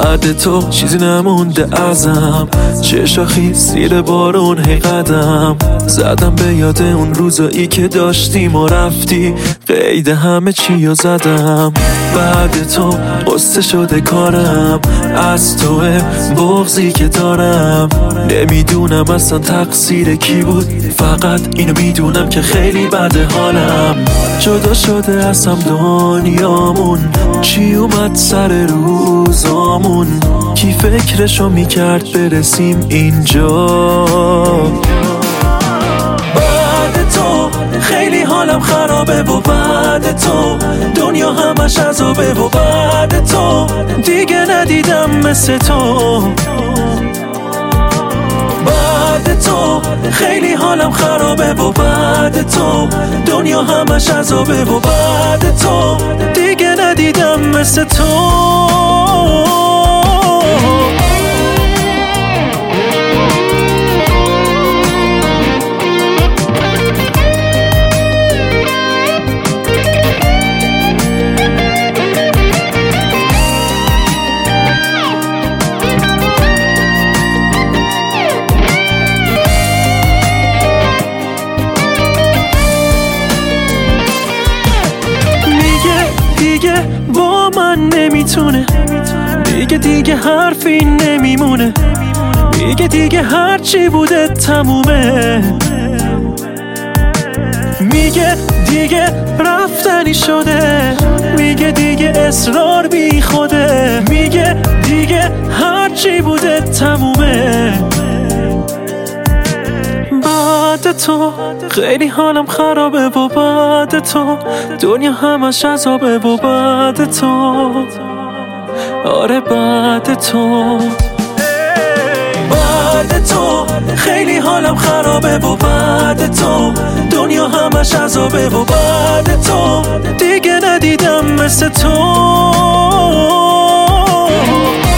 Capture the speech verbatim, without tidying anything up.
بعد تو چیزی نمونده ازم، چه شاخی زیر بارون هی قدم زدم به یاد اون روزایی که داشتیم و رفتی، قید همه چی رو زدم. بعد تو قصه شده کارم، از توه بغضی که دارم. نمیدونم اصلا تقصیر کی بود، فقط اینو میدونم که خیلی بده حالم. جدا شده ازم دنیامون، چی اومد سر روزامون، کی فکرشو میکرد برسیم اینجا. بعد تو خیلی حالم خرابه و بعد تو دنیا همش عذابه و بعد تو دیگه ندیدم مثل تو. بعد تو خیلی حالم خرابه و بعد تو دنیا همش عذابه و بعد تو دیگه ندیدم مثل تو. دیگه با من نمیتونه، دیگه دیگه حرفی نمیمونه، میگه دیگه هرچی بوده تمومه، میگه دیگه رفتنی شده، میگه دیگه اصرار بی خوده، میگه دیگه هرچی بوده تمومه. بعد تو خیلی حالم خرابه و بعد تو دنیا همش عذابه و بعد تو، آره بعد تو. بعد تو خیلی حالم خرابه و بعد تو دنیا همش عذابه و بعد تو دیگه ندیدم مثل تو.